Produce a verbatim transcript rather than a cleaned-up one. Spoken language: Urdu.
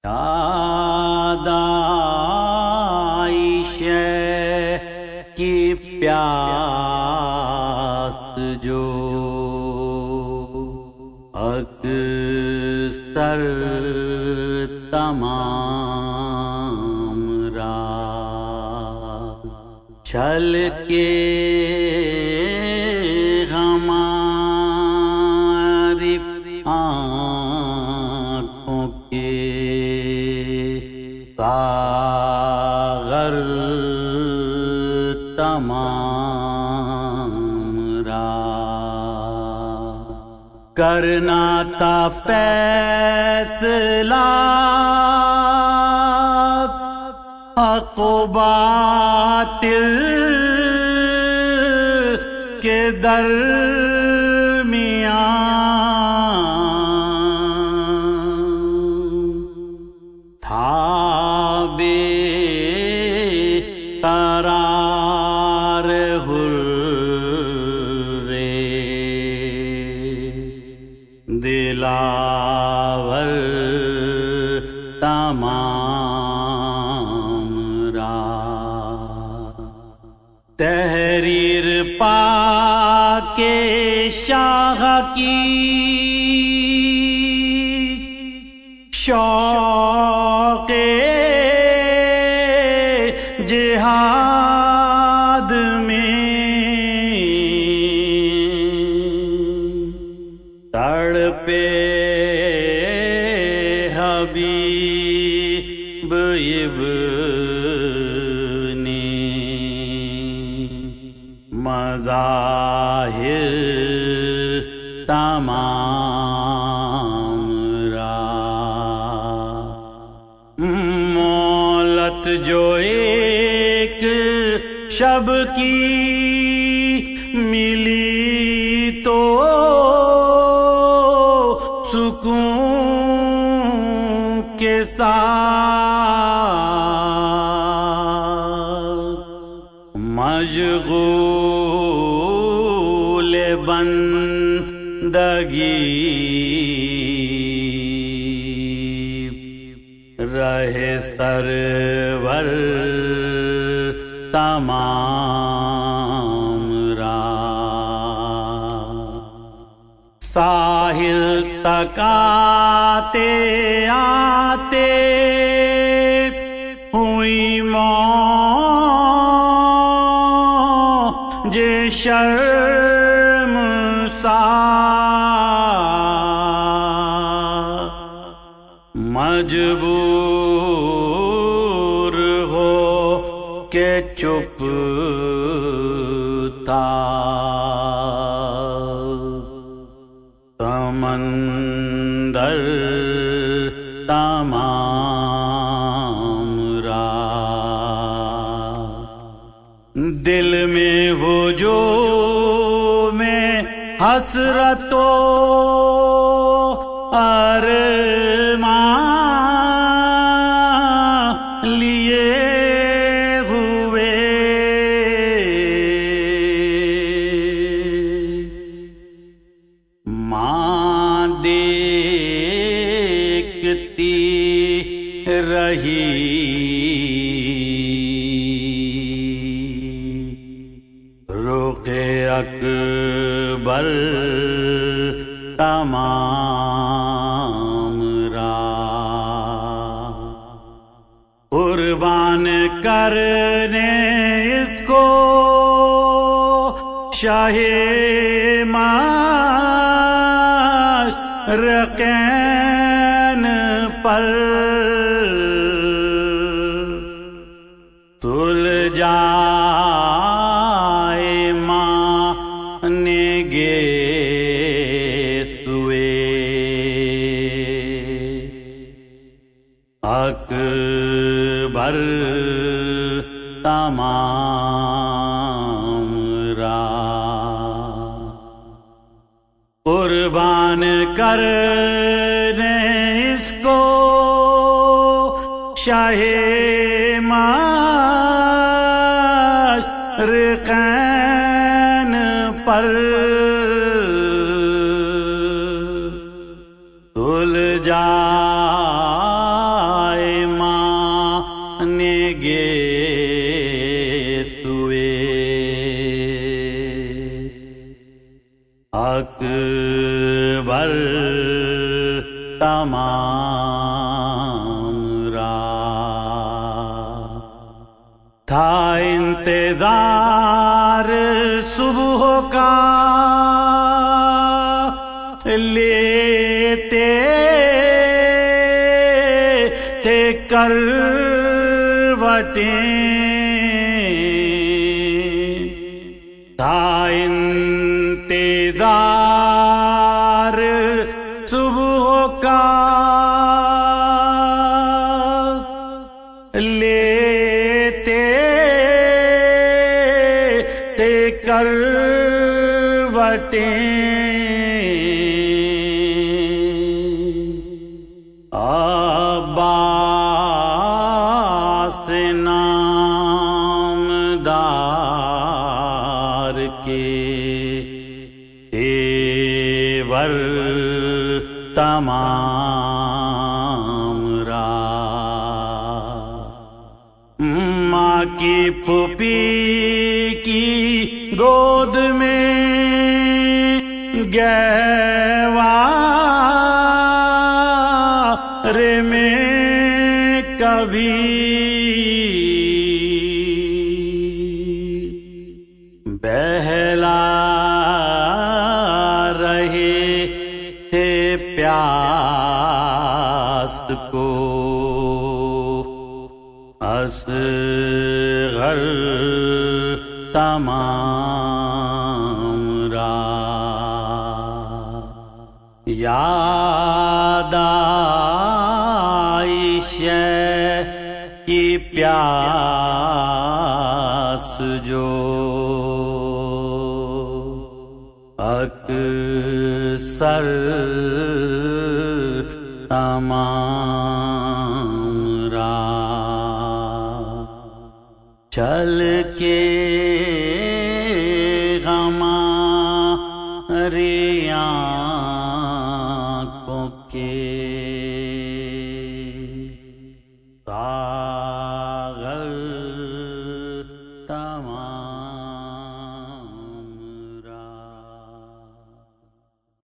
یاد آئی شہ کی پیاس جو اکثر تمام رات چھل کے ہماری آنکھوں کے ساغر تمام رات کرنا تھا فیصلہ حق و باطل کے درمیان تھا بے قرار حرے دلاور تمام رات تحریر پا کے شاہ کی شوق جہاد میں تڑپے حبیب ابن مظاہر تمام رات مولت جو ایک شب کی ملی تو سکون کے ساتھ مشغول بندگی رہے سرور تمام رات ساحل تک آتے آتے ہوئی موج شرمسار مجبور ہو کے چپ تھا سمندر تمام رات دل میں ہجوم میں حسرت و ارمان لیے ہوئے ماں دیکھتی رہی رخ اکبر تمام رات قربان کرنے اس کو شاہ مشرقین پر تل جائے مانے گے اکبر تمام رات قربان کرنے اس کو شاہ مشرقین پر تل جا گے سوئے اکبر تمام رات تھا انتظار صبح کا لیتے تھے کروٹیں تھا انتظار صبح کا لیتے تھے کروٹیں عباس نامدار کے تیور تمام رات ماں کی پھوپھی کی گود میں گہوار میں کبھی بہلا رہے تھے پیاس کو اصغر تمام رات یاد آئی شہ کی پیاس جو اکثر تمام رات چل کے ہماری آنکھوں کے